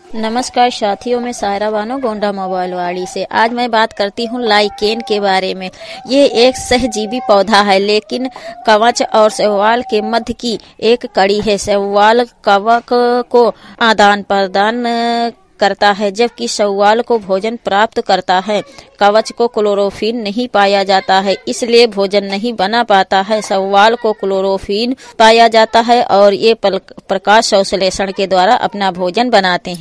नमस्कार साथियों, मैं सायरा बानो गोंडा मोबाइल वाली से। आज मैं बात करती हूँ लाइकेन के बारे में। ये एक सहजीवी पौधा है, लेकिन कवच और शैवाल के मध्य की एक कड़ी है। शैवाल कवक को आदान प्रदान करता है, जबकि शैवाल को भोजन प्राप्त करता है। कवच को क्लोरोफिल नहीं पाया जाता है, इसलिए भोजन नहीं बना पाता है। शैवाल को क्लोरोफिल पाया जाता है और ये प्रकाश संश्लेषण के द्वारा अपना भोजन बनाते हैं।